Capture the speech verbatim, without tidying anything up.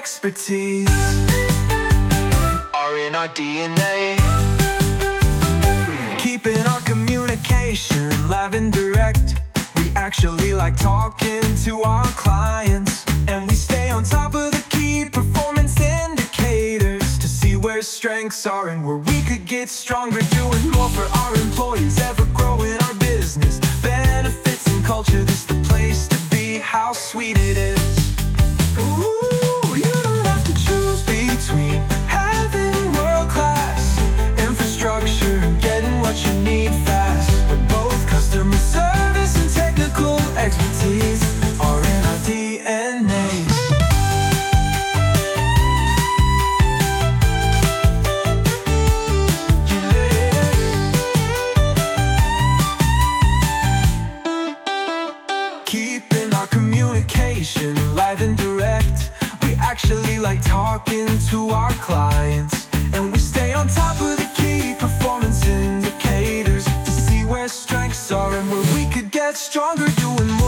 expertise are in our D N A. Keeping our communication live and direct. We actually like talking to our clients, and we stay on top of the key performance indicators to see where strengths are and where we could get stronger. Doing more for our employees, ever growing our business. Benefits and culture, this is the place to be. How sweet it is. Ooh, you don't have to choose between having world-class infrastructure and getting what you need fast. But both customer service and technical expertise are in our D N A. Keeping our communication live and direct. We actually like talking to our clients, and we stay on top of the key performance indicators to see where strengths are and where we could get stronger. Doing more